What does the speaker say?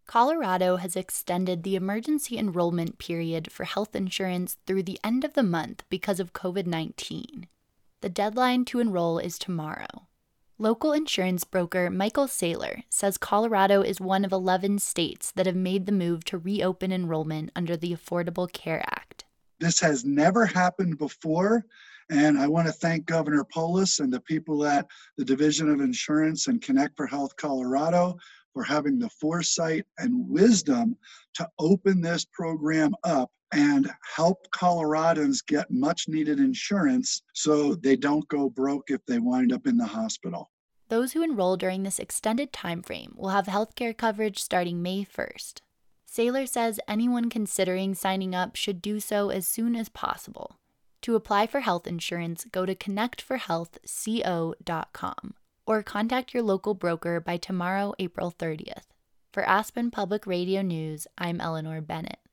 Colorado has extended the emergency enrollment period for health insurance through the end of the month because of COVID-19. The deadline to enroll is tomorrow. Local insurance broker Michael Saylor says Colorado is one of 11 states that have made the move to reopen enrollment under the Affordable Care Act. This has never happened before, and I want to thank Governor Polis and the people at the Division of Insurance and Connect for Health Colorado for having the foresight and wisdom to open this program up and help Coloradans get much needed insurance so they don't go broke if they wind up in the hospital. Those who enroll during this extended time frame will have healthcare coverage starting May 1st. Saylor says anyone considering signing up should do so as soon as possible. To apply for health insurance, go to connectforhealthco.com or contact your local broker by tomorrow, April 30th. For Aspen Public Radio News, I'm Eleanor Bennett.